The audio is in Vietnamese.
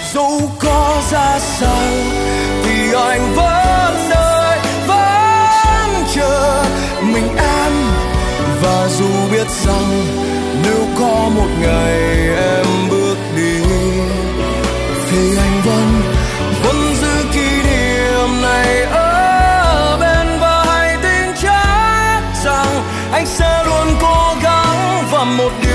Dẫu có ra sao thì anh vẫn đợi, vẫn chờ mình em. Và dù biết rằng nếu có một ngày em bước đi thì anh vẫn giữ kỷ niệm này ở bên. Và hãy tin chắc rằng anh sẽ luôn cố gắng và một điều